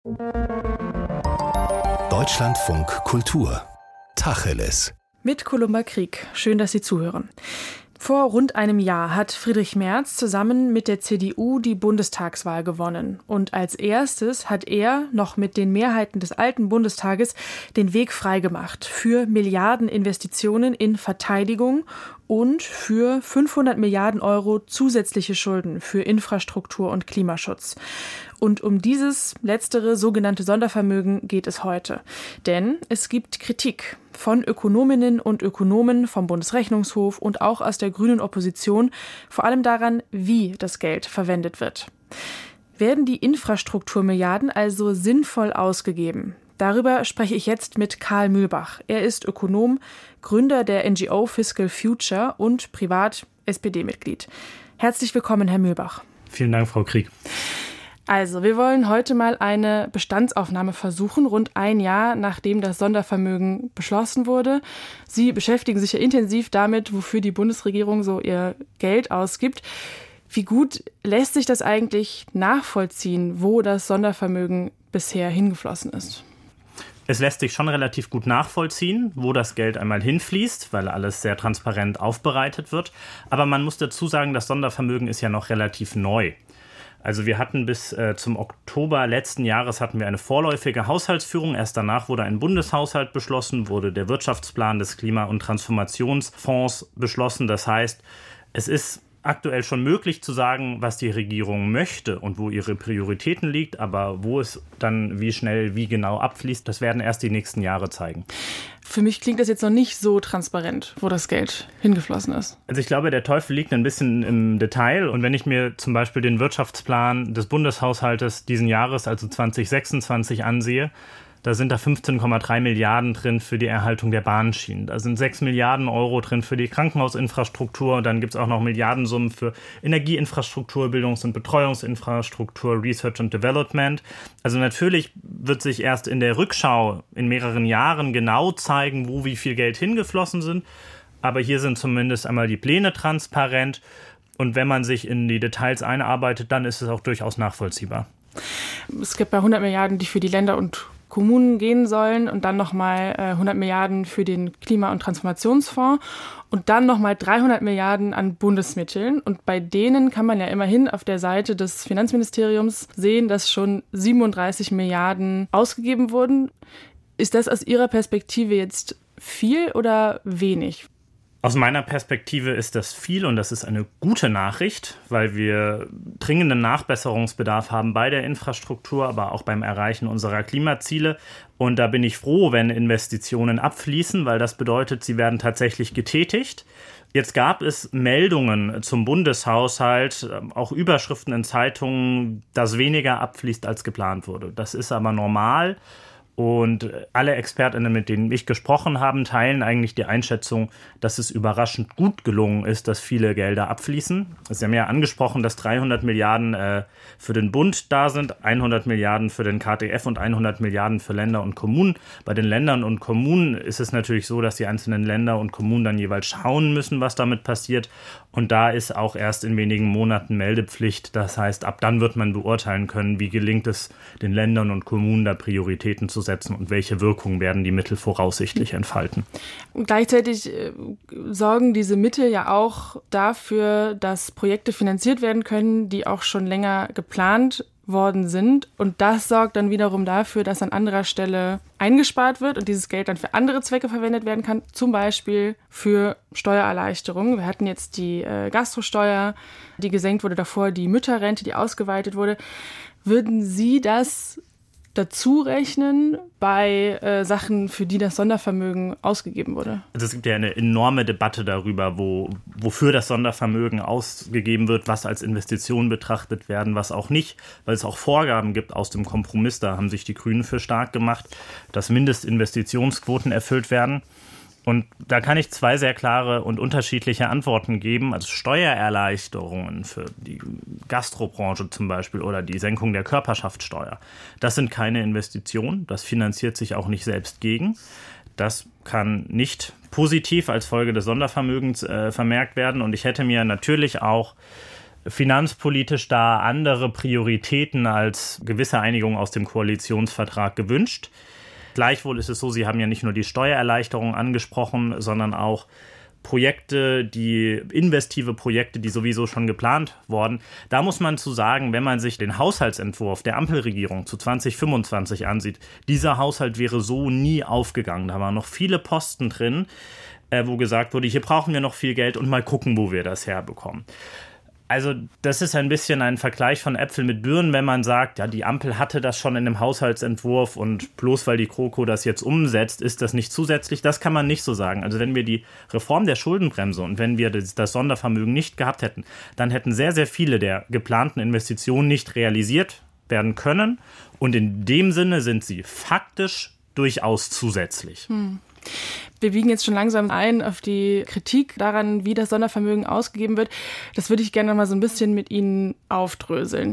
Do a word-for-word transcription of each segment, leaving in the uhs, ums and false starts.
Deutschlandfunk Kultur Tacheles mit Columba Krieg. Schön, dass Sie zuhören. Vor rund einem Jahr hat Friedrich Merz zusammen mit der C D U die Bundestagswahl gewonnen. Und als erstes hat er noch mit den Mehrheiten des alten Bundestages den Weg freigemacht für Milliardeninvestitionen in Verteidigung und für fünfhundert Milliarden Euro zusätzliche Schulden für Infrastruktur und Klimaschutz. Und um dieses letztere sogenannte Sondervermögen geht es heute. Denn es gibt Kritik von Ökonominnen und Ökonomen vom Bundesrechnungshof und auch aus der grünen Opposition, vor allem daran, wie das Geld verwendet wird. Werden die Infrastrukturmilliarden also sinnvoll ausgegeben? Darüber spreche ich jetzt mit Karl Mühlbach. Er ist Ökonom, Gründer der N G O Fiscal Future und privat S P D-Mitglied. Herzlich willkommen, Herr Mühlbach. Vielen Dank, Frau Krieg. Also, wir wollen heute mal eine Bestandsaufnahme versuchen, rund ein Jahr nachdem das Sondervermögen beschlossen wurde. Sie beschäftigen sich ja intensiv damit, wofür die Bundesregierung so ihr Geld ausgibt. Wie gut lässt sich das eigentlich nachvollziehen, wo das Sondervermögen bisher hingeflossen ist? Es lässt sich schon relativ gut nachvollziehen, wo das Geld einmal hinfließt, weil alles sehr transparent aufbereitet wird. Aber man muss dazu sagen, das Sondervermögen ist ja noch relativ neu. Also wir hatten bis äh, zum Oktober letzten Jahres hatten wir eine vorläufige Haushaltsführung. Erst danach wurde ein Bundeshaushalt beschlossen, wurde der Wirtschaftsplan des Klima- und Transformationsfonds beschlossen. Das heißt, es ist aktuell schon möglich zu sagen, was die Regierung möchte und wo ihre Prioritäten liegt, aber wo es dann wie schnell, wie genau abfließt, das werden erst die nächsten Jahre zeigen. Für mich klingt das jetzt noch nicht so transparent, wo das Geld hingeflossen ist. Also ich glaube, der Teufel liegt ein bisschen im Detail. Und wenn ich mir zum Beispiel den Wirtschaftsplan des Bundeshaushaltes diesen Jahres, also zwanzig sechsundzwanzig, ansehe, da sind da fünfzehn Komma drei Milliarden drin für die Erhaltung der Bahnschienen. Da sind sechs Milliarden Euro drin für die Krankenhausinfrastruktur. Und dann gibt es auch noch Milliardensummen für Energieinfrastruktur, Bildungs- und Betreuungsinfrastruktur, Research and Development. Also natürlich wird sich erst in der Rückschau in mehreren Jahren genau zeigen, wo wie viel Geld hingeflossen sind. Aber hier sind zumindest einmal die Pläne transparent. Und wenn man sich in die Details einarbeitet, dann ist es auch durchaus nachvollziehbar. Es gibt bei hundert Milliarden, die für die Länder und Kommunen gehen sollen und dann nochmal äh, hundert Milliarden für den Klima- und Transformationsfonds und dann nochmal dreihundert Milliarden an Bundesmitteln. Und bei denen kann man ja immerhin auf der Seite des Finanzministeriums sehen, dass schon siebenunddreißig Milliarden ausgegeben wurden. Ist das aus Ihrer Perspektive jetzt viel oder wenig? Aus meiner Perspektive ist das viel und das ist eine gute Nachricht, weil wir dringenden Nachbesserungsbedarf haben bei der Infrastruktur, aber auch beim Erreichen unserer Klimaziele. Und da bin ich froh, wenn Investitionen abfließen, weil das bedeutet, sie werden tatsächlich getätigt. Jetzt gab es Meldungen zum Bundeshaushalt, auch Überschriften in Zeitungen, dass weniger abfließt, als geplant wurde. Das ist aber normal. Und alle ExpertInnen, mit denen ich gesprochen habe, teilen eigentlich die Einschätzung, dass es überraschend gut gelungen ist, dass viele Gelder abfließen. Sie haben ja angesprochen, dass dreihundert Milliarden äh, für den Bund da sind, hundert Milliarden für den K T F und hundert Milliarden für Länder und Kommunen. Bei den Ländern und Kommunen ist es natürlich so, dass die einzelnen Länder und Kommunen dann jeweils schauen müssen, was damit passiert. Und da ist auch erst in wenigen Monaten Meldepflicht. Das heißt, ab dann wird man beurteilen können, wie gelingt es den Ländern und Kommunen, da Prioritäten zu setzen und welche Wirkung werden die Mittel voraussichtlich entfalten. Und gleichzeitig äh, sorgen diese Mittel ja auch dafür, dass Projekte finanziert werden können, die auch schon länger geplant worden sind. Und das sorgt dann wiederum dafür, dass an anderer Stelle eingespart wird und dieses Geld dann für andere Zwecke verwendet werden kann, zum Beispiel für Steuererleichterungen. Wir hatten jetzt die äh, Gastrosteuer, die gesenkt wurde, davor die Mütterrente, die ausgeweitet wurde. Würden Sie das dazu rechnen bei äh, Sachen, für die das Sondervermögen ausgegeben wurde? Also es gibt ja eine enorme Debatte darüber, wo, wofür das Sondervermögen ausgegeben wird, was als Investition betrachtet werden, was auch nicht, weil es auch Vorgaben gibt aus dem Kompromiss, da haben sich die Grünen für stark gemacht, dass Mindestinvestitionsquoten erfüllt werden. Und da kann ich zwei sehr klare und unterschiedliche Antworten geben. Also Steuererleichterungen für die Gastrobranche zum Beispiel oder die Senkung der Körperschaftssteuer. Das sind keine Investitionen. Das finanziert sich auch nicht selbst gegen. Das kann nicht positiv als Folge des Sondervermögens äh, vermerkt werden. Und ich hätte mir natürlich auch finanzpolitisch da andere Prioritäten als gewisse Einigung aus dem Koalitionsvertrag gewünscht. Gleichwohl ist es so, Sie haben ja nicht nur die Steuererleichterung angesprochen, sondern auch Projekte, die investive Projekte, die sowieso schon geplant wurden. Da muss man zu sagen, wenn man sich den Haushaltsentwurf der Ampelregierung zu zwanzig fünfundzwanzig ansieht, dieser Haushalt wäre so nie aufgegangen. Da waren noch viele Posten drin, wo gesagt wurde, hier brauchen wir noch viel Geld und mal gucken, wo wir das herbekommen. Also das ist ein bisschen ein Vergleich von Äpfeln mit Birnen, wenn man sagt, ja, die Ampel hatte das schon in dem Haushaltsentwurf und bloß weil die GroKo das jetzt umsetzt, ist das nicht zusätzlich. Das kann man nicht so sagen. Also wenn wir die Reform der Schuldenbremse und wenn wir das, das Sondervermögen nicht gehabt hätten, dann hätten sehr, sehr viele der geplanten Investitionen nicht realisiert werden können. Und in dem Sinne sind sie faktisch durchaus zusätzlich. Hm. Wir biegen jetzt schon langsam ein auf die Kritik daran, wie das Sondervermögen ausgegeben wird. Das würde ich gerne mal so ein bisschen mit Ihnen aufdröseln.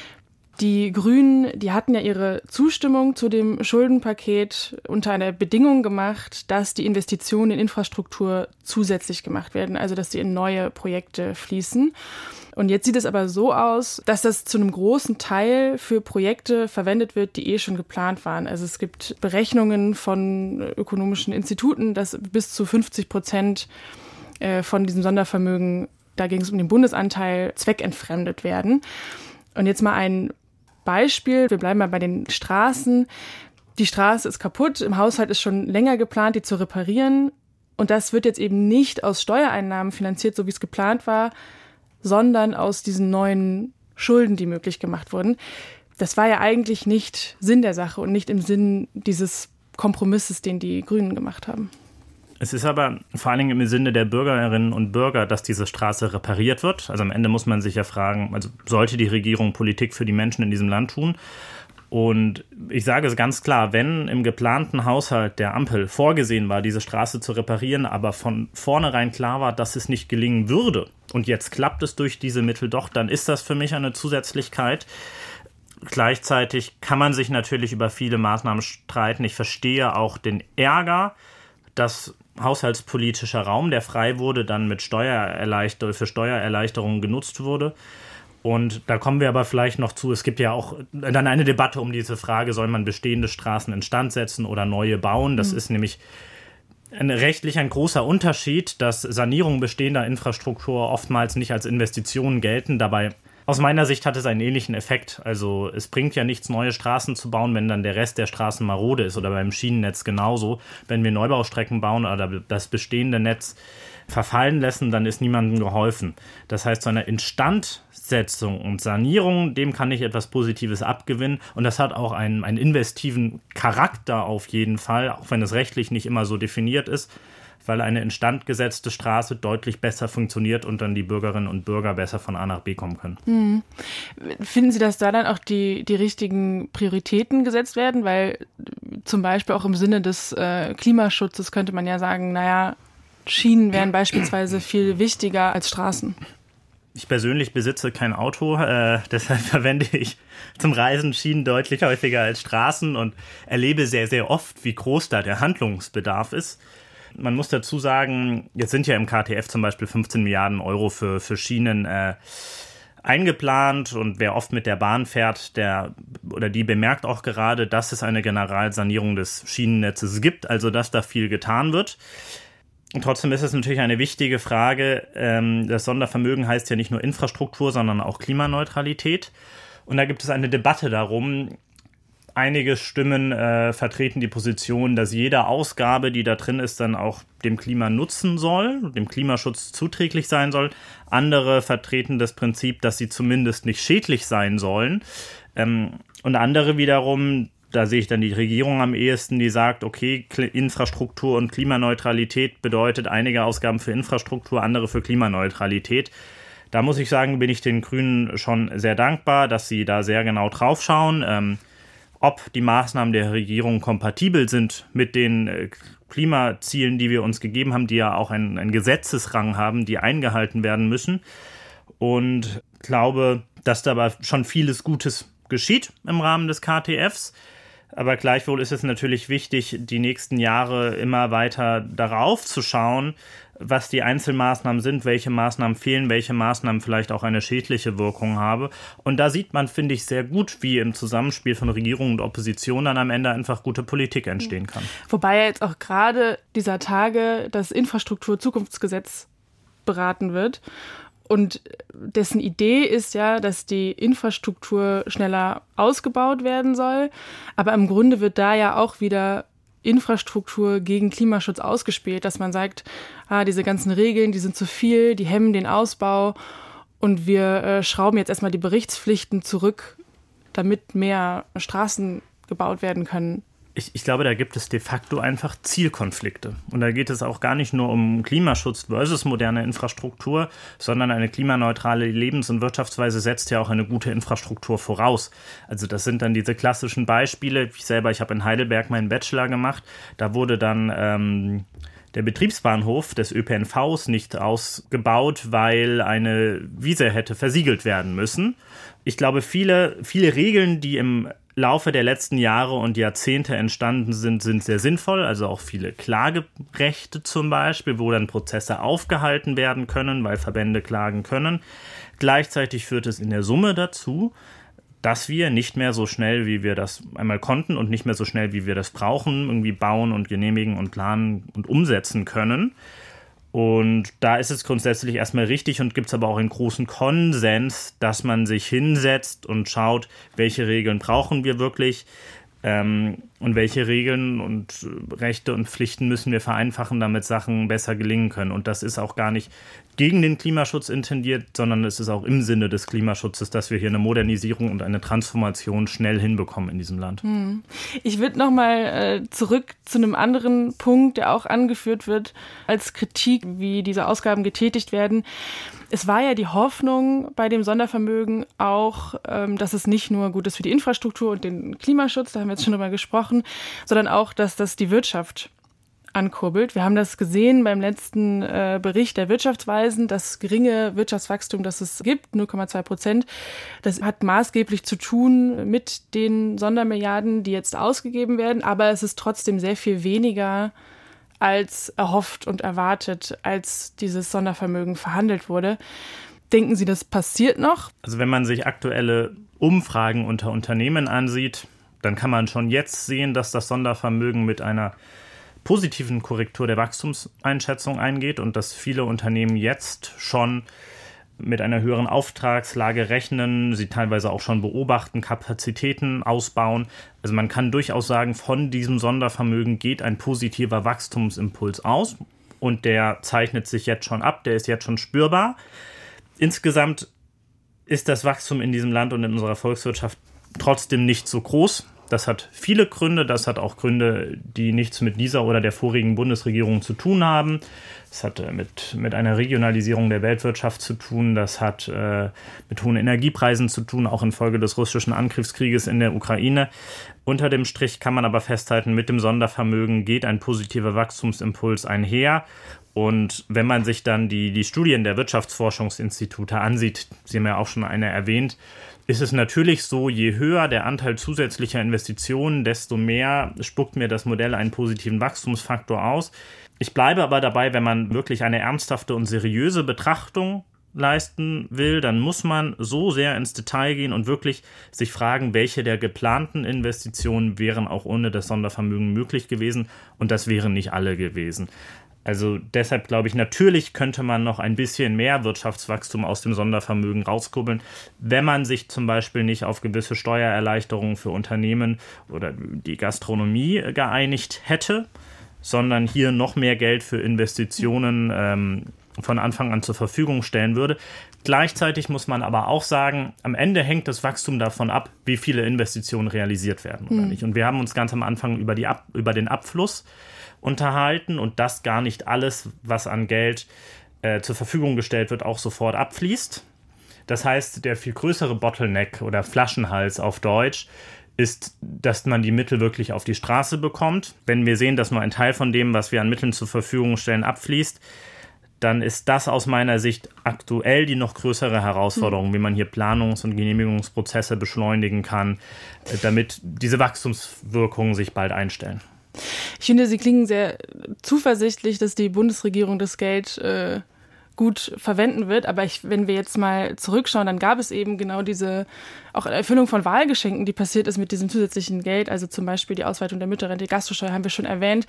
Die Grünen, die hatten ja ihre Zustimmung zu dem Schuldenpaket unter einer Bedingung gemacht, dass die Investitionen in Infrastruktur zusätzlich gemacht werden, also dass sie in neue Projekte fließen. Und jetzt sieht es aber so aus, dass das zu einem großen Teil für Projekte verwendet wird, die eh schon geplant waren. Also es gibt Berechnungen von ökonomischen Instituten, dass bis zu fünfzig Prozent von diesem Sondervermögen, da ging es um den Bundesanteil, zweckentfremdet werden. Und jetzt mal ein Beispiel, wir bleiben mal bei den Straßen. Die Straße ist kaputt, im Haushalt ist schon länger geplant, die zu reparieren. Und das wird jetzt eben nicht aus Steuereinnahmen finanziert, so wie es geplant war, sondern aus diesen neuen Schulden, die möglich gemacht wurden. Das war ja eigentlich nicht Sinn der Sache und nicht im Sinn dieses Kompromisses, den die Grünen gemacht haben. Es ist aber vor allen Dingen im Sinne der Bürgerinnen und Bürger, dass diese Straße repariert wird. Also am Ende muss man sich ja fragen, also sollte die Regierung Politik für die Menschen in diesem Land tun? Und ich sage es ganz klar, wenn im geplanten Haushalt der Ampel vorgesehen war, diese Straße zu reparieren, aber von vornherein klar war, dass es nicht gelingen würde und jetzt klappt es durch diese Mittel doch, dann ist das für mich eine Zusätzlichkeit. Gleichzeitig kann man sich natürlich über viele Maßnahmen streiten. Ich verstehe auch den Ärger, dass haushaltspolitischer Raum, der frei wurde, dann mit Steuererleichterung, für Steuererleichterungen genutzt wurde. Und da kommen wir aber vielleicht noch zu, es gibt ja auch dann eine Debatte um diese Frage, soll man bestehende Straßen instand setzen oder neue bauen? Das mhm. ist nämlich ein, rechtlich ein großer Unterschied, dass Sanierungen bestehender Infrastruktur oftmals nicht als Investitionen gelten. Dabei, aus meiner Sicht, hat es einen ähnlichen Effekt. Also es bringt ja nichts, neue Straßen zu bauen, wenn dann der Rest der Straßen marode ist oder beim Schienennetz genauso. Wenn wir Neubaustrecken bauen oder das bestehende Netz verfallen lassen, dann ist niemandem geholfen. Das heißt, so eine Instandsetzung und Sanierung, dem kann ich etwas Positives abgewinnen. Und das hat auch einen, einen investiven Charakter auf jeden Fall, auch wenn es rechtlich nicht immer so definiert ist, weil eine instand gesetzte Straße deutlich besser funktioniert und dann die Bürgerinnen und Bürger besser von A nach B kommen können. Hm. Finden Sie, dass da dann auch die, die richtigen Prioritäten gesetzt werden? Weil zum Beispiel auch im Sinne des äh, Klimaschutzes könnte man ja sagen, naja, Schienen wären beispielsweise viel wichtiger als Straßen. Ich persönlich besitze kein Auto, äh, deshalb verwende ich zum Reisen Schienen deutlich häufiger als Straßen und erlebe sehr, sehr oft, wie groß da der Handlungsbedarf ist. Man muss dazu sagen, jetzt sind ja im K T F zum Beispiel fünfzehn Milliarden Euro für, für Schienen äh, eingeplant und wer oft mit der Bahn fährt, der oder die bemerkt auch gerade, dass es eine Generalsanierung des Schienennetzes gibt, also dass da viel getan wird. Und trotzdem ist es natürlich eine wichtige Frage. Das Sondervermögen heißt ja nicht nur Infrastruktur, sondern auch Klimaneutralität. Und da gibt es eine Debatte darum. Einige Stimmen äh, vertreten die Position, dass jede Ausgabe, die da drin ist, dann auch dem Klima nutzen soll, dem Klimaschutz zuträglich sein soll. Andere vertreten das Prinzip, dass sie zumindest nicht schädlich sein sollen. Ähm, und andere wiederum, da sehe ich dann die Regierung am ehesten, die sagt, okay, Infrastruktur und Klimaneutralität bedeutet einige Ausgaben für Infrastruktur, andere für Klimaneutralität. Da muss ich sagen, bin ich den Grünen schon sehr dankbar, dass sie da sehr genau drauf schauen. Ähm, ob die Maßnahmen der Regierung kompatibel sind mit den äh, Klimazielen, die wir uns gegeben haben, die ja auch einen, einen Gesetzesrang haben, die eingehalten werden müssen. Und glaube, dass da aber schon vieles Gutes geschieht im Rahmen des K T Fs. Aber gleichwohl ist es natürlich wichtig, die nächsten Jahre immer weiter darauf zu schauen, was die Einzelmaßnahmen sind, welche Maßnahmen fehlen, welche Maßnahmen vielleicht auch eine schädliche Wirkung haben. Und da sieht man, finde ich, sehr gut, wie im Zusammenspiel von Regierung und Opposition dann am Ende einfach gute Politik entstehen kann. Wobei ja jetzt auch gerade dieser Tage das Infrastrukturzukunftsgesetz beraten wird. Und dessen Idee ist ja, dass die Infrastruktur schneller ausgebaut werden soll. Aber im Grunde wird da ja auch wieder Infrastruktur gegen Klimaschutz ausgespielt, dass man sagt, ah, diese ganzen Regeln, die sind zu viel, die hemmen den Ausbau und wir äh, schrauben jetzt erstmal die Berichtspflichten zurück, damit mehr Straßen gebaut werden können. Ich, ich glaube, da gibt es de facto einfach Zielkonflikte. Und da geht es auch gar nicht nur um Klimaschutz versus moderne Infrastruktur, sondern eine klimaneutrale Lebens- und Wirtschaftsweise setzt ja auch eine gute Infrastruktur voraus. Also das sind dann diese klassischen Beispiele. Ich selber, ich habe in Heidelberg meinen Bachelor gemacht. Da wurde dann ähm, der Betriebsbahnhof des Ö P N Vs nicht ausgebaut, weil eine Wiese hätte versiegelt werden müssen. Ich glaube, viele, viele Regeln, die im Laufe der letzten Jahre und Jahrzehnte entstanden sind, sind sehr sinnvoll. Also auch viele Klagerechte zum Beispiel, wo dann Prozesse aufgehalten werden können, weil Verbände klagen können. Gleichzeitig führt es in der Summe dazu, dass wir nicht mehr so schnell, wie wir das einmal konnten und nicht mehr so schnell, wie wir das brauchen, irgendwie bauen und genehmigen und planen und umsetzen können. Und da ist es grundsätzlich erstmal richtig und gibt es aber auch einen großen Konsens, dass man sich hinsetzt und schaut, welche Regeln brauchen wir wirklich ähm, und welche Regeln und Rechte und Pflichten müssen wir vereinfachen, damit Sachen besser gelingen können. Und das ist auch gar nicht gegen den Klimaschutz intendiert, sondern es ist auch im Sinne des Klimaschutzes, dass wir hier eine Modernisierung und eine Transformation schnell hinbekommen in diesem Land. Ich würde noch mal äh, zurück zu einem anderen Punkt, der auch angeführt wird als Kritik, wie diese Ausgaben getätigt werden. Es war ja die Hoffnung bei dem Sondervermögen auch, ähm, dass es nicht nur gut ist für die Infrastruktur und den Klimaschutz, da haben wir jetzt schon drüber gesprochen, sondern auch, dass das die Wirtschaft ankurbelt. Wir haben das gesehen beim letzten äh, Bericht der Wirtschaftsweisen, das geringe Wirtschaftswachstum, das es gibt, null Komma zwei Prozent. Das hat maßgeblich zu tun mit den Sondermilliarden, die jetzt ausgegeben werden, aber es ist trotzdem sehr viel weniger als erhofft und erwartet, als dieses Sondervermögen verhandelt wurde. Denken Sie, das passiert noch? Also wenn man sich aktuelle Umfragen unter Unternehmen ansieht, dann kann man schon jetzt sehen, dass das Sondervermögen mit einer positiven Korrektur der Wachstumseinschätzung eingeht und dass viele Unternehmen jetzt schon mit einer höheren Auftragslage rechnen, sie teilweise auch schon beobachten, Kapazitäten ausbauen. Also man kann durchaus sagen, von diesem Sondervermögen geht ein positiver Wachstumsimpuls aus und der zeichnet sich jetzt schon ab, der ist jetzt schon spürbar. Insgesamt ist das Wachstum in diesem Land und in unserer Volkswirtschaft trotzdem nicht so groß. Das hat viele Gründe, das hat auch Gründe, die nichts mit dieser oder der vorigen Bundesregierung zu tun haben. Das hat äh, mit, mit einer Regionalisierung der Weltwirtschaft zu tun, das hat äh, mit hohen Energiepreisen zu tun, auch infolge des russischen Angriffskrieges in der Ukraine. Unter dem Strich kann man aber festhalten, mit dem Sondervermögen geht ein positiver Wachstumsimpuls einher. Und wenn man sich dann die, die Studien der Wirtschaftsforschungsinstitute ansieht, Sie haben ja auch schon eine erwähnt, ist es natürlich so, je höher der Anteil zusätzlicher Investitionen, desto mehr spuckt mir das Modell einen positiven Wachstumsfaktor aus. Ich bleibe aber dabei, wenn man wirklich eine ernsthafte und seriöse Betrachtung leisten will, dann muss man so sehr ins Detail gehen und wirklich sich fragen, welche der geplanten Investitionen wären auch ohne das Sondervermögen möglich gewesen. Und das wären nicht alle gewesen. Also deshalb glaube ich, natürlich könnte man noch ein bisschen mehr Wirtschaftswachstum aus dem Sondervermögen rauskurbeln, wenn man sich zum Beispiel nicht auf gewisse Steuererleichterungen für Unternehmen oder die Gastronomie geeinigt hätte, sondern hier noch mehr Geld für Investitionen ähm, von Anfang an zur Verfügung stellen würde. Gleichzeitig muss man aber auch sagen, am Ende hängt das Wachstum davon ab, wie viele Investitionen realisiert werden oder nicht. Und wir haben uns ganz am Anfang über, die Ab- über den Abfluss unterhalten und dass gar nicht alles, was an Geld äh, zur Verfügung gestellt wird, auch sofort abfließt. Das heißt, der viel größere Bottleneck oder Flaschenhals auf Deutsch ist, dass man die Mittel wirklich auf die Straße bekommt. Wenn wir sehen, dass nur ein Teil von dem, was wir an Mitteln zur Verfügung stellen, abfließt, dann ist das aus meiner Sicht aktuell die noch größere Herausforderung, mhm. wie man hier Planungs- und Genehmigungsprozesse beschleunigen kann, damit diese Wachstumswirkungen sich bald einstellen. Ich finde, Sie klingen sehr zuversichtlich, dass die Bundesregierung das Geld äh, gut verwenden wird. Aber ich, wenn wir jetzt mal zurückschauen, dann gab es eben genau diese auch Erfüllung von Wahlgeschenken, die passiert ist mit diesem zusätzlichen Geld. Also zum Beispiel die Ausweitung der Mütterrente, die Gastrosteuer haben wir schon erwähnt.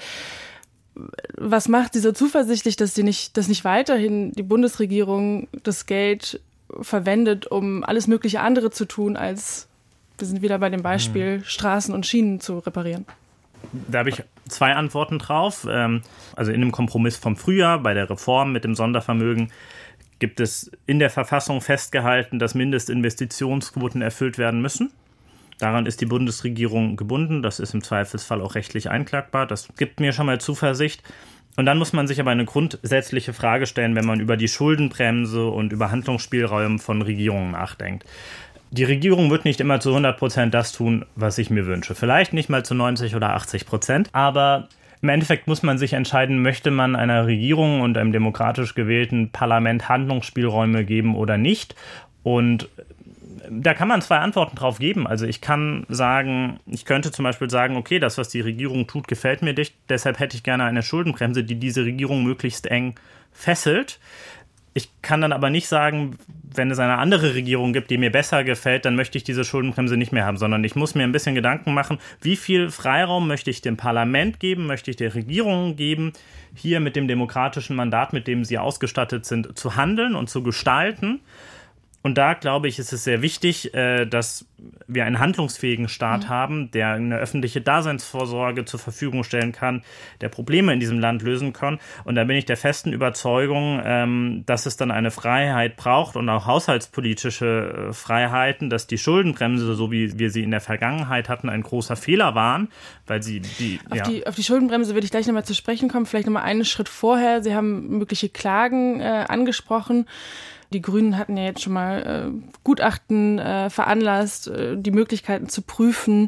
Was macht Sie so zuversichtlich, dass die nicht, dass nicht weiterhin die Bundesregierung das Geld verwendet, um alles mögliche andere zu tun, als, wir sind wieder bei dem Beispiel, mhm. Straßen und Schienen zu reparieren? Da habe ich zwei Antworten drauf. Also in dem Kompromiss vom Frühjahr bei der Reform mit dem Sondervermögen gibt es in der Verfassung festgehalten, dass Mindestinvestitionsquoten erfüllt werden müssen. Daran ist die Bundesregierung gebunden. Das ist im Zweifelsfall auch rechtlich einklagbar. Das gibt mir schon mal Zuversicht. Und dann muss man sich aber eine grundsätzliche Frage stellen, wenn man über die Schuldenbremse und über Handlungsspielräume von Regierungen nachdenkt. Die Regierung wird nicht immer zu hundert Prozent das tun, was ich mir wünsche. Vielleicht nicht mal zu neunzig oder achtzig Prozent. Aber im Endeffekt muss man sich entscheiden, möchte man einer Regierung und einem demokratisch gewählten Parlament Handlungsspielräume geben oder nicht. Und da kann man zwei Antworten drauf geben. Also ich kann sagen, ich könnte zum Beispiel sagen, okay, das, was die Regierung tut, gefällt mir nicht. Deshalb hätte ich gerne eine Schuldenbremse, die diese Regierung möglichst eng fesselt. Ich kann dann aber nicht sagen, wenn es eine andere Regierung gibt, die mir besser gefällt, dann möchte ich diese Schuldenbremse nicht mehr haben, sondern ich muss mir ein bisschen Gedanken machen, wie viel Freiraum möchte ich dem Parlament geben, möchte ich der Regierung geben, hier mit dem demokratischen Mandat, mit dem sie ausgestattet sind, zu handeln und zu gestalten. Und da, glaube ich, ist es sehr wichtig, dass wir einen handlungsfähigen Staat mhm. haben, der eine öffentliche Daseinsvorsorge zur Verfügung stellen kann, der Probleme in diesem Land lösen kann. Und da bin ich der festen Überzeugung, dass es dann eine Freiheit braucht und auch haushaltspolitische Freiheiten, dass die Schuldenbremse, so wie wir sie in der Vergangenheit hatten, ein großer Fehler waren, weil sie die... Auf, ja. die, auf die Schuldenbremse würde ich gleich nochmal zu sprechen kommen, vielleicht nochmal einen Schritt vorher. Sie haben mögliche Klagen äh, angesprochen. Die Grünen hatten ja jetzt schon mal äh, Gutachten äh, veranlasst, äh, die Möglichkeiten zu prüfen,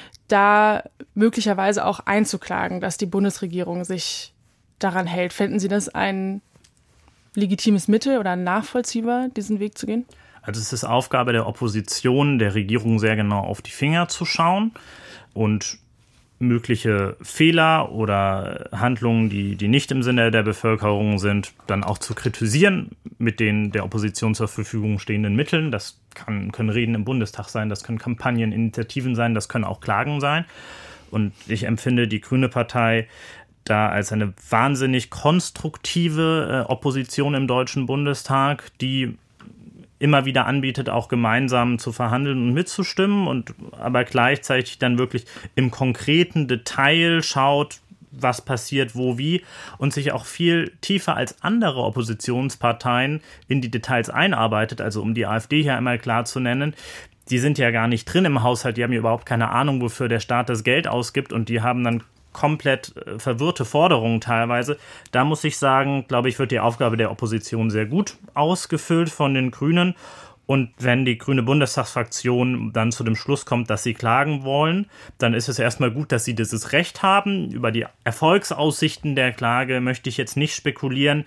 da möglicherweise auch einzuklagen, dass die Bundesregierung sich daran hält. Fänden Sie das ein legitimes Mittel oder nachvollziehbar, diesen Weg zu gehen? Also es ist Aufgabe der Opposition, der Regierung sehr genau auf die Finger zu schauen und mögliche Fehler oder Handlungen, die, die nicht im Sinne der Bevölkerung sind, dann auch zu kritisieren mit den der Opposition zur Verfügung stehenden Mitteln. Das kann, können Reden im Bundestag sein, das können Kampagnen, Initiativen sein, das können auch Klagen sein. Und ich empfinde die Grüne Partei da als eine wahnsinnig konstruktive äh, Opposition im Deutschen Bundestag, die immer wieder anbietet, auch gemeinsam zu verhandeln und mitzustimmen und aber gleichzeitig dann wirklich im konkreten Detail schaut, was passiert, wo, wie und sich auch viel tiefer als andere Oppositionsparteien in die Details einarbeitet, also um die AfD hier einmal klar zu nennen. Die sind ja gar nicht drin im Haushalt, die haben ja überhaupt keine Ahnung, wofür der Staat das Geld ausgibt und die haben dann komplett äh, verwirrte Forderungen teilweise. Da muss ich sagen, glaube ich, wird die Aufgabe der Opposition sehr gut ausgefüllt von den Grünen. Und wenn die grüne Bundestagsfraktion dann zu dem Schluss kommt, dass sie klagen wollen, dann ist es erstmal gut, dass sie dieses Recht haben. Über die Erfolgsaussichten der Klage möchte ich jetzt nicht spekulieren.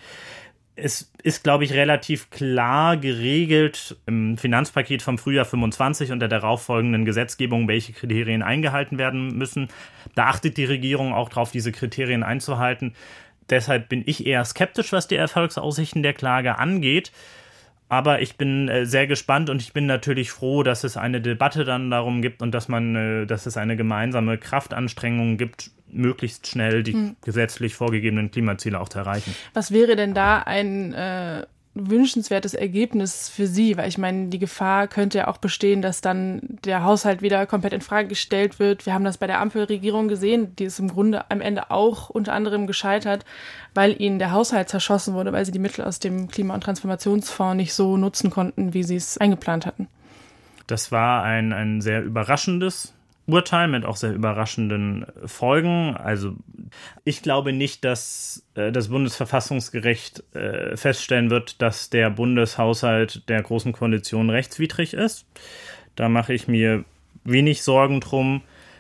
Es ist, glaube ich, relativ klar geregelt im Finanzpaket vom Frühjahr fünfundzwanzig und der darauffolgenden Gesetzgebung, welche Kriterien eingehalten werden müssen. Da achtet die Regierung auch darauf, diese Kriterien einzuhalten. Deshalb bin ich eher skeptisch, was die Erfolgsaussichten der Klage angeht. Aber ich bin äh, sehr gespannt und ich bin natürlich froh, dass es eine Debatte dann darum gibt und dass man, äh, dass es eine gemeinsame Kraftanstrengung gibt, möglichst schnell die hm. gesetzlich vorgegebenen Klimaziele auch zu erreichen. Was wäre denn da ein äh, wünschenswertes Ergebnis für Sie? Weil ich meine, die Gefahr könnte ja auch bestehen, dass dann der Haushalt wieder komplett in Frage gestellt wird. Wir haben das bei der Ampelregierung gesehen, die ist im Grunde am Ende auch unter anderem gescheitert, weil ihnen der Haushalt zerschossen wurde, weil sie die Mittel aus dem Klima- und Transformationsfonds nicht so nutzen konnten, wie sie es eingeplant hatten. Das war ein, ein sehr überraschendes Urteil mit auch sehr überraschenden Folgen. Also ich glaube nicht, dass äh, das Bundesverfassungsgericht äh, feststellen wird, dass der Bundeshaushalt der Großen Koalition rechtswidrig ist. Da mache ich mir wenig Sorgen drum.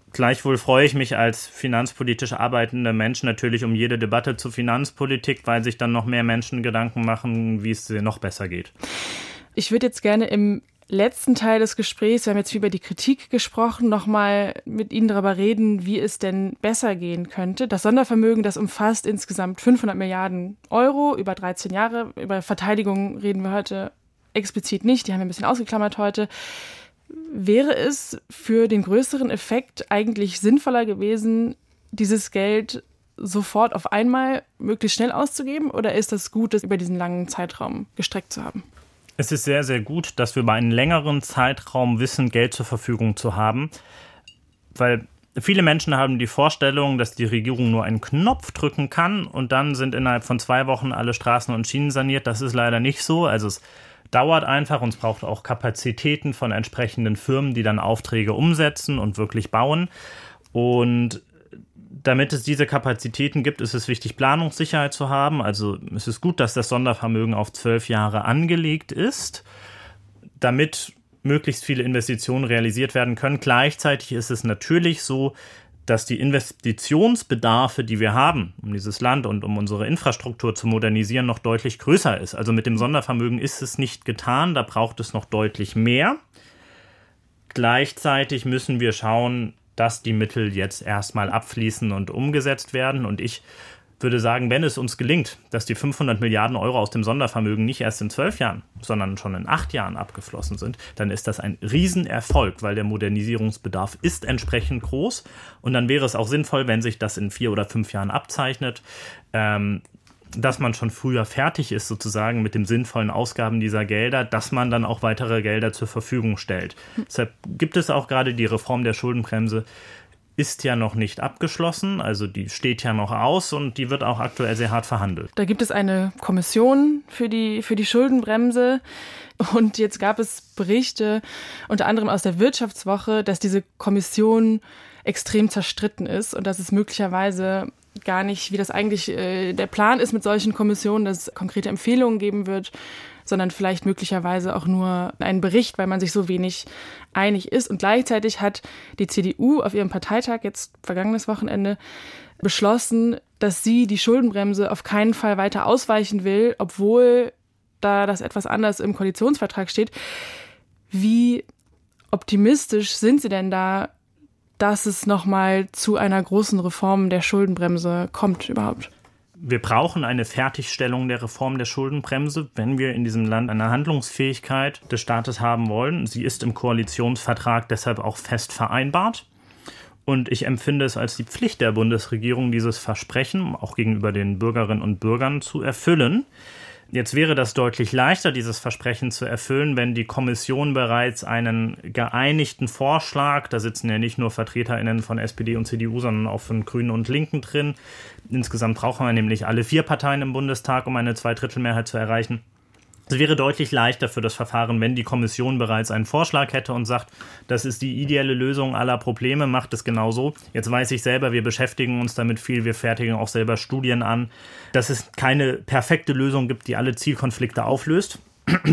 Gleichwohl freue ich mich als finanzpolitisch arbeitender Mensch natürlich um jede Debatte zur Finanzpolitik, weil sich dann noch mehr Menschen Gedanken machen, wie es noch besser geht. Ich würde jetzt gerne im letzten Teil des Gesprächs, wir haben jetzt viel über die Kritik gesprochen, nochmal mit Ihnen darüber reden, wie es denn besser gehen könnte. Das Sondervermögen, das umfasst insgesamt fünfhundert Milliarden Euro über dreizehn Jahre. Über Verteidigung reden wir heute explizit nicht, die haben wir ein bisschen ausgeklammert heute. Wäre es für den größeren Effekt eigentlich sinnvoller gewesen, dieses Geld sofort auf einmal möglichst schnell auszugeben? Oder ist das gut, das über diesen langen Zeitraum gestreckt zu haben? Es ist sehr, sehr gut, dass wir über einen längeren Zeitraum wissen, Geld zur Verfügung zu haben. Weil viele Menschen haben die Vorstellung, dass die Regierung nur einen Knopf drücken kann und dann sind innerhalb von zwei Wochen alle Straßen und Schienen saniert. Das ist leider nicht so. Also es dauert einfach und es braucht auch Kapazitäten von entsprechenden Firmen, die dann Aufträge umsetzen und wirklich bauen. Und damit es diese Kapazitäten gibt, ist es wichtig, Planungssicherheit zu haben. Also es ist gut, dass das Sondervermögen auf zwölf Jahre angelegt ist, damit möglichst viele Investitionen realisiert werden können. Gleichzeitig ist es natürlich so, dass die Investitionsbedarfe, die wir haben, um dieses Land und um unsere Infrastruktur zu modernisieren, noch deutlich größer ist. Also mit dem Sondervermögen ist es nicht getan, da braucht es noch deutlich mehr. Gleichzeitig müssen wir schauen, dass die Mittel jetzt erstmal abfließen und umgesetzt werden. Und ich würde sagen, wenn es uns gelingt, dass die fünfhundert Milliarden Euro aus dem Sondervermögen nicht erst in zwölf Jahren, sondern schon in acht Jahren abgeflossen sind, dann ist das ein Riesenerfolg, weil der Modernisierungsbedarf ist entsprechend groß. Und dann wäre es auch sinnvoll, wenn sich das in vier oder fünf Jahren abzeichnet, ähm, dass man schon früher fertig ist sozusagen mit dem sinnvollen Ausgaben dieser Gelder, dass man dann auch weitere Gelder zur Verfügung stellt. Mhm. Deshalb gibt es auch gerade die Reform der Schuldenbremse, ist ja noch nicht abgeschlossen, also die steht ja noch aus und die wird auch aktuell sehr hart verhandelt. Da gibt es eine Kommission für die, für die Schuldenbremse und jetzt gab es Berichte, unter anderem aus der Wirtschaftswoche, dass diese Kommission extrem zerstritten ist und dass es möglicherweise gar nicht, wie das eigentlich äh, der Plan ist mit solchen Kommissionen, dass es konkrete Empfehlungen geben wird, sondern vielleicht möglicherweise auch nur einen Bericht, weil man sich so wenig einig ist. Und gleichzeitig hat die C D U auf ihrem Parteitag jetzt vergangenes Wochenende beschlossen, dass sie die Schuldenbremse auf keinen Fall weiter ausweichen will, obwohl da das etwas anders im Koalitionsvertrag steht. Wie optimistisch sind Sie denn da, dass es nochmal zu einer großen Reform der Schuldenbremse kommt überhaupt? Wir brauchen eine Fertigstellung der Reform der Schuldenbremse, wenn wir in diesem Land eine Handlungsfähigkeit des Staates haben wollen. Sie ist im Koalitionsvertrag deshalb auch fest vereinbart. Und ich empfinde es als die Pflicht der Bundesregierung, dieses Versprechen auch gegenüber den Bürgerinnen und Bürgern zu erfüllen. Jetzt wäre das deutlich leichter, dieses Versprechen zu erfüllen, wenn die Kommission bereits einen geeinigten Vorschlag, da sitzen ja nicht nur VertreterInnen von S P D und C D U, sondern auch von Grünen und Linken drin. Insgesamt brauchen wir nämlich alle vier Parteien im Bundestag, um eine Zweidrittelmehrheit zu erreichen. Es wäre deutlich leichter für das Verfahren, wenn die Kommission bereits einen Vorschlag hätte und sagt, das ist die ideale Lösung aller Probleme, macht es genau so. Jetzt weiß ich selber, wir beschäftigen uns damit viel, wir fertigen auch selber Studien an, dass es keine perfekte Lösung gibt, die alle Zielkonflikte auflöst.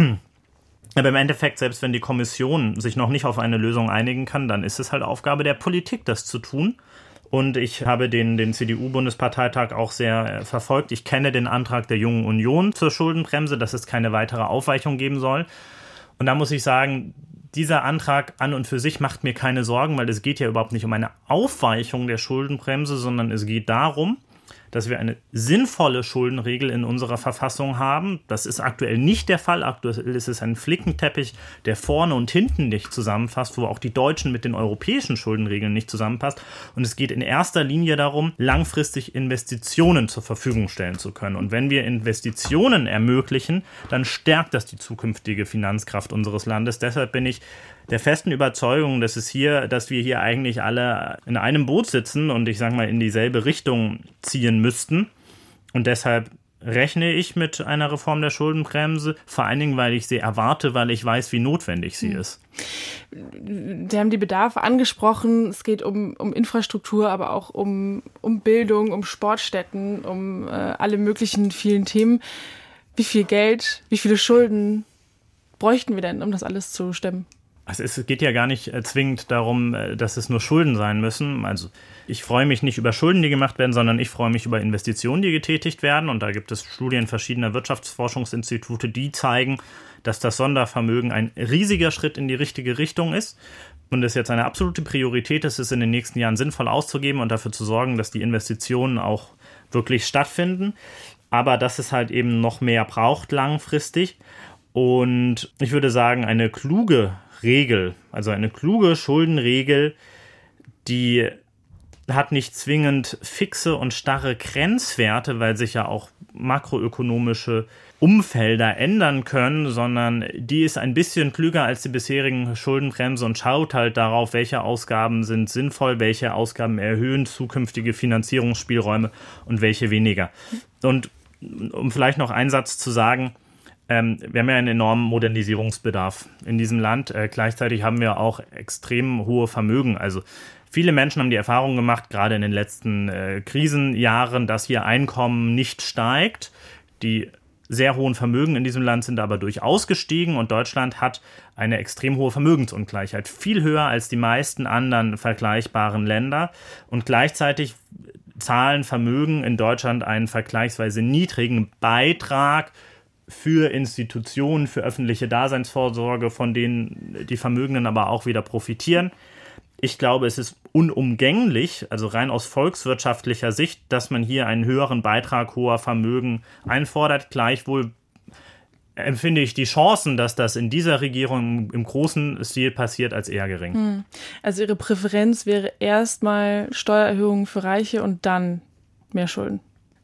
Aber im Endeffekt, selbst wenn die Kommission sich noch nicht auf eine Lösung einigen kann, dann ist es halt Aufgabe der Politik, das zu tun. Und ich habe den, den C D U-Bundesparteitag auch sehr verfolgt. Ich kenne den Antrag der Jungen Union zur Schuldenbremse, dass es keine weitere Aufweichung geben soll. Und da muss ich sagen, dieser Antrag an und für sich macht mir keine Sorgen, weil es geht ja überhaupt nicht um eine Aufweichung der Schuldenbremse, sondern es geht darum, dass wir eine sinnvolle Schuldenregel in unserer Verfassung haben. Das ist aktuell nicht der Fall. Aktuell ist es ein Flickenteppich, der vorne und hinten nicht zusammenfasst, wo auch die Deutschen mit den europäischen Schuldenregeln nicht zusammenpasst. Und es geht in erster Linie darum, langfristig Investitionen zur Verfügung stellen zu können. Und wenn wir Investitionen ermöglichen, dann stärkt das die zukünftige Finanzkraft unseres Landes. Deshalb bin ich der festen Überzeugung, dass es hier, dass wir hier eigentlich alle in einem Boot sitzen und ich sage mal in dieselbe Richtung ziehen müssten. Und deshalb rechne ich mit einer Reform der Schuldenbremse, vor allen Dingen, weil ich sie erwarte, weil ich weiß, wie notwendig sie ist. Sie haben die Bedarfe angesprochen. Es geht um, um Infrastruktur, aber auch um, um Bildung, um Sportstätten, um äh, alle möglichen vielen Themen. Wie viel Geld, wie viele Schulden bräuchten wir denn, um das alles zu stemmen? Also es geht ja gar nicht zwingend darum, dass es nur Schulden sein müssen. Also ich freue mich nicht über Schulden, die gemacht werden, sondern ich freue mich über Investitionen, die getätigt werden. Und da gibt es Studien verschiedener Wirtschaftsforschungsinstitute, die zeigen, dass das Sondervermögen ein riesiger Schritt in die richtige Richtung ist. Und es jetzt eine absolute Priorität ist, es in den nächsten Jahren sinnvoll auszugeben und dafür zu sorgen, dass die Investitionen auch wirklich stattfinden. Aber dass es halt eben noch mehr braucht langfristig. Und ich würde sagen, eine kluge Regel, also eine kluge Schuldenregel, die hat nicht zwingend fixe und starre Grenzwerte, weil sich ja auch makroökonomische Umfelder ändern können, sondern die ist ein bisschen klüger als die bisherigen Schuldenbremse und schaut halt darauf, welche Ausgaben sind sinnvoll, welche Ausgaben erhöhen zukünftige Finanzierungsspielräume und welche weniger. Und um vielleicht noch einen Satz zu sagen, Ähm, wir haben ja einen enormen Modernisierungsbedarf in diesem Land. Äh, gleichzeitig haben wir auch extrem hohe Vermögen. Also viele Menschen haben die Erfahrung gemacht, gerade in den letzten äh, Krisenjahren, dass ihr Einkommen nicht steigt. Die sehr hohen Vermögen in diesem Land sind aber durchaus gestiegen und Deutschland hat eine extrem hohe Vermögensungleichheit. Viel höher als die meisten anderen vergleichbaren Länder. Und gleichzeitig zahlen Vermögen in Deutschland einen vergleichsweise niedrigen Beitrag für Institutionen, für öffentliche Daseinsvorsorge, von denen die Vermögenden aber auch wieder profitieren. Ich glaube, es ist unumgänglich, also rein aus volkswirtschaftlicher Sicht, dass man hier einen höheren Beitrag hoher Vermögen einfordert. Gleichwohl empfinde ich die Chancen, dass das in dieser Regierung im großen Stil passiert, als eher gering. Also Ihre Präferenz wäre erstmal Steuererhöhungen für Reiche und dann mehr Schulden?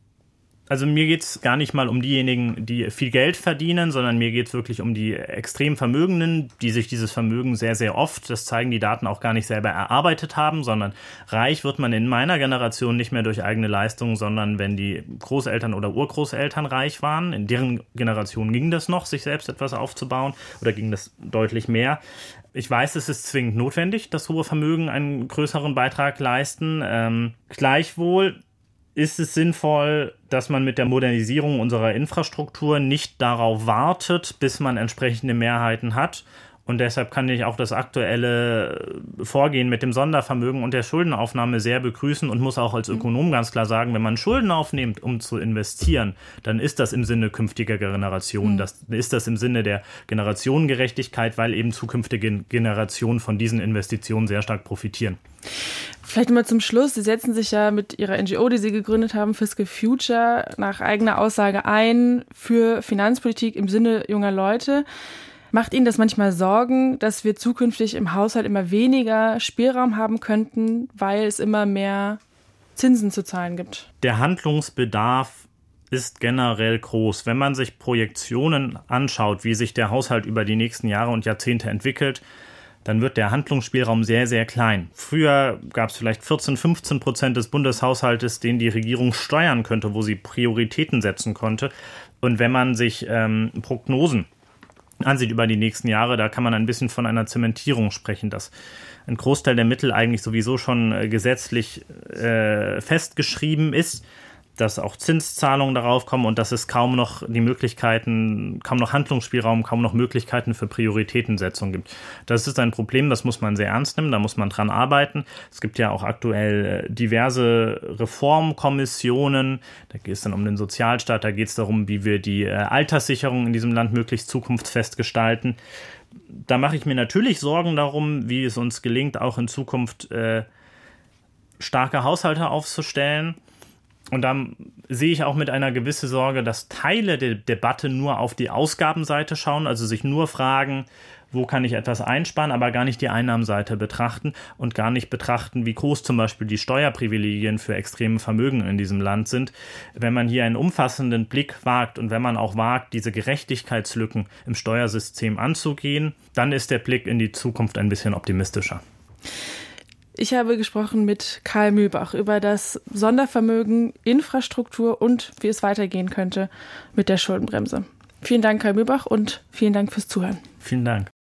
Also mir geht es gar nicht mal um diejenigen, die viel Geld verdienen, sondern mir geht es wirklich um die extrem Vermögenden, die sich dieses Vermögen sehr, sehr oft, das zeigen die Daten, auch gar nicht selber erarbeitet haben, sondern reich wird man in meiner Generation nicht mehr durch eigene Leistungen, sondern wenn die Großeltern oder Urgroßeltern reich waren. In deren Generation ging das noch, sich selbst etwas aufzubauen, oder ging das deutlich mehr. Ich weiß, es ist zwingend notwendig, dass hohe Vermögen einen größeren Beitrag leisten. Ähm, gleichwohl ist es sinnvoll, dass man mit der Modernisierung unserer Infrastruktur nicht darauf wartet, bis man entsprechende Mehrheiten hat. Und deshalb kann ich auch das aktuelle Vorgehen mit dem Sondervermögen und der Schuldenaufnahme sehr begrüßen und muss auch als Ökonom ganz klar sagen, wenn man Schulden aufnimmt, um zu investieren, dann ist das im Sinne künftiger Generationen. Das ist das im Sinne der Generationengerechtigkeit, weil eben zukünftige Generationen von diesen Investitionen sehr stark profitieren. Vielleicht mal zum Schluss. Sie setzen sich ja mit Ihrer N G O, die Sie gegründet haben, Fiscal Future, nach eigener Aussage ein für Finanzpolitik im Sinne junger Leute. Macht Ihnen das manchmal Sorgen, dass wir zukünftig im Haushalt immer weniger Spielraum haben könnten, weil es immer mehr Zinsen zu zahlen gibt? Der Handlungsbedarf ist generell groß. Wenn man sich Projektionen anschaut, wie sich der Haushalt über die nächsten Jahre und Jahrzehnte entwickelt, dann wird der Handlungsspielraum sehr, sehr klein. Früher gab es vielleicht vierzehn, fünfzehn Prozent des Bundeshaushaltes, den die Regierung steuern könnte, wo sie Prioritäten setzen konnte. Und wenn man sich ähm, Prognosen ansieht über die nächsten Jahre, da kann man ein bisschen von einer Zementierung sprechen, dass ein Großteil der Mittel eigentlich sowieso schon äh, gesetzlich äh, festgeschrieben ist, dass auch Zinszahlungen darauf kommen und dass es kaum noch die Möglichkeiten, kaum noch Handlungsspielraum, kaum noch Möglichkeiten für Prioritätensetzung gibt. Das ist ein Problem, das muss man sehr ernst nehmen, da muss man dran arbeiten. Es gibt ja auch aktuell diverse Reformkommissionen, da geht es dann um den Sozialstaat, da geht es darum, wie wir die Alterssicherung in diesem Land möglichst zukunftsfest gestalten. Da mache ich mir natürlich Sorgen darum, wie es uns gelingt, auch in Zukunft äh, starke Haushalte aufzustellen. Und dann sehe ich auch mit einer gewissen Sorge, dass Teile der Debatte nur auf die Ausgabenseite schauen, also sich nur fragen, wo kann ich etwas einsparen, aber gar nicht die Einnahmenseite betrachten und gar nicht betrachten, wie groß zum Beispiel die Steuerprivilegien für extreme Vermögen in diesem Land sind. Wenn man hier einen umfassenden Blick wagt und wenn man auch wagt, diese Gerechtigkeitslücken im Steuersystem anzugehen, dann ist der Blick in die Zukunft ein bisschen optimistischer. Ich habe gesprochen mit Karl Mühlbach über das Sondervermögen, Infrastruktur und wie es weitergehen könnte mit der Schuldenbremse. Vielen Dank, Karl Mühlbach, und vielen Dank fürs Zuhören. Vielen Dank.